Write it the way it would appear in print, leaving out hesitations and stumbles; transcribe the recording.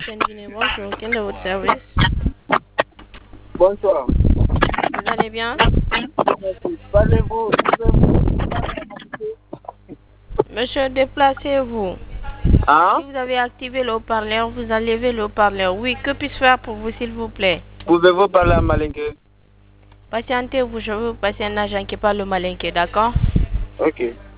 Bienvenue, bonjour, quel est votre service? Bonsoir. Vous allez bien? Parlez-vous, Monsieur, déplacez-vous. Si hein? vous avez activé le haut-parleur, vous enlevez le haut-parleur. Oui, que puis-je faire pour vous, s'il vous plaît? Pouvez-vous parler à Malingue? Patientez-vous, je veux passer un agent qui parle le malinqué, d'accord? Ok.